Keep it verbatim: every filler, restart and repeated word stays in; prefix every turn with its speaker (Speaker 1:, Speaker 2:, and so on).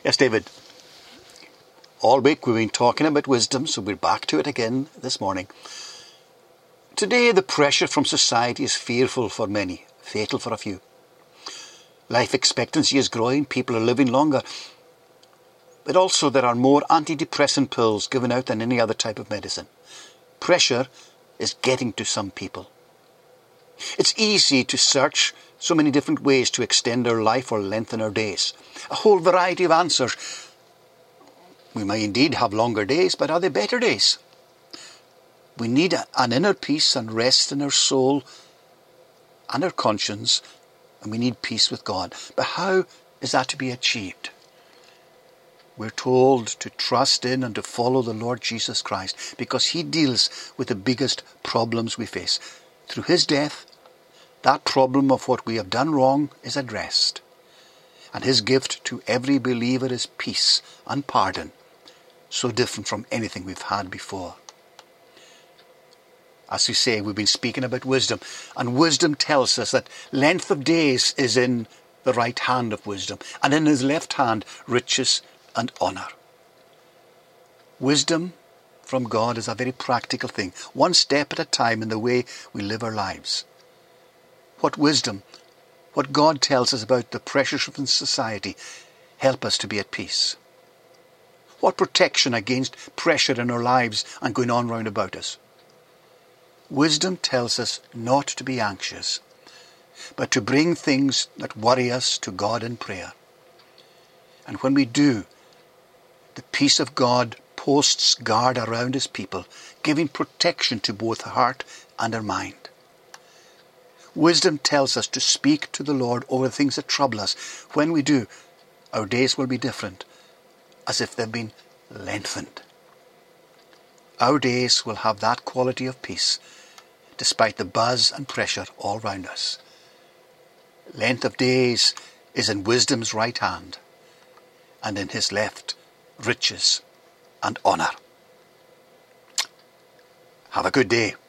Speaker 1: Yes, David. All week we've been talking about wisdom, so we're back to it again this morning. Today the pressure from society is fearful for many, fatal for a few. Life expectancy is growing, people are living longer. But also there are more antidepressant pills given out than any other type of medicine. Pressure is getting to some people. It's easy to search so many different ways to extend our life or lengthen our days. A whole variety of answers. We may indeed have longer days, but are they better days? We need an inner peace and rest in our soul and our conscience, and we need peace with God. But how is that to be achieved? We're told to trust in and to follow the Lord Jesus Christ because he deals with the biggest problems we face. Through his death, that problem of what we have done wrong is addressed. And his gift to every believer is peace and pardon, so different from anything we've had before. As we say, we've been speaking about wisdom, and wisdom tells us that length of days is in the right hand of wisdom, and in his left hand, riches and honour. Wisdom from God is a very practical thing, one step at a time in the way we live our lives. What wisdom, what God tells us about the pressures of society, help us to be at peace. What protection against pressure in our lives and going on round about us. Wisdom tells us not to be anxious, but to bring things that worry us to God in prayer. And when we do, the peace of God posts guard around his people, giving protection to both heart and our mind. Wisdom tells us to speak to the Lord over the things that trouble us. When we do, our days will be different, as if they've been lengthened. Our days will have that quality of peace, despite the buzz and pressure all round us. Length of days is in wisdom's right hand, and in his left, riches and honour. Have a good day.